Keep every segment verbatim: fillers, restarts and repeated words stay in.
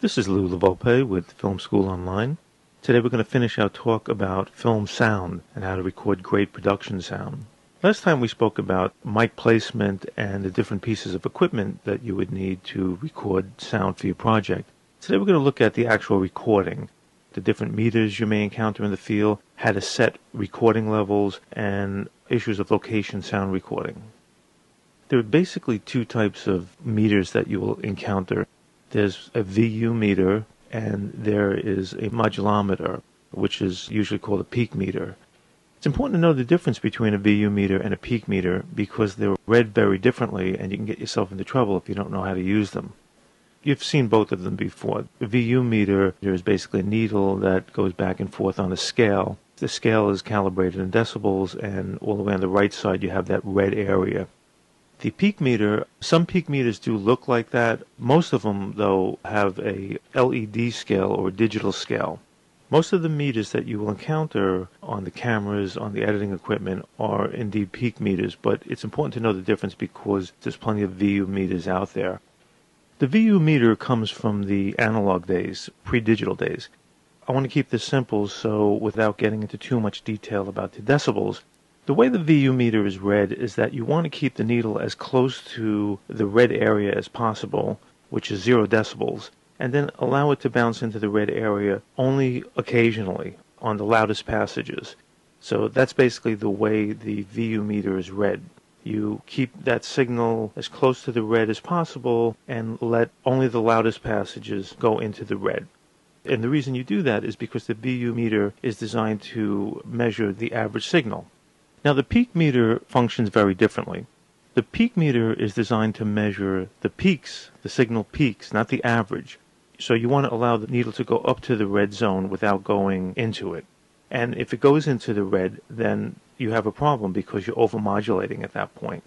This is Lou LaVolpe with Film School Online. Today we're going to finish our talk about film sound and how to record great production sound. Last time we spoke about mic placement and the different pieces of equipment that you would need to record sound for your project. Today we're going to look at the actual recording, the different meters you may encounter in the field, how to set recording levels, and issues of location sound recording. There are basically two types of meters that you will encounter. There's a V U meter and there is a modulometer, which is usually called a peak meter. It's important to know the difference between a V U meter and a peak meter because they're read very differently and you can get yourself into trouble if you don't know how to use them. You've seen both of them before. The V U meter, there is basically a needle that goes back and forth on a scale. The scale is calibrated in decibels, and all the way on the right side you have that red area. The peak meter, some peak meters do look like that. Most of them, though, have a L E D scale or digital scale. Most of the meters that you will encounter on the cameras, on the editing equipment, are indeed peak meters, but it's important to know the difference because there's plenty of V U meters out there. The V U meter comes from the analog days, pre-digital days. I want to keep this simple, so without getting into too much detail about the decibels, the way the V U meter is read is that you want to keep the needle as close to the red area as possible, which is zero decibels, and then allow it to bounce into the red area only occasionally on the loudest passages. So that's basically the way the V U meter is read. You keep that signal as close to the red as possible and let only the loudest passages go into the red. And the reason you do that is because the V U meter is designed to measure the average signal. Now, the peak meter functions very differently. The peak meter is designed to measure the peaks, the signal peaks, not the average. So you want to allow the needle to go up to the red zone without going into it. And if it goes into the red, then you have a problem because you're overmodulating at that point.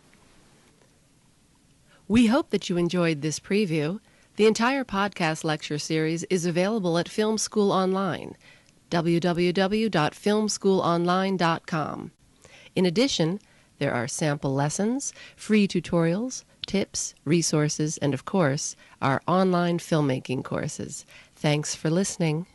We hope that you enjoyed this preview. The entire podcast lecture series is available at Film School Online, w w w dot film school online dot com. In addition, there are sample lessons, free tutorials, tips, resources, and of course, our online filmmaking courses. Thanks for listening.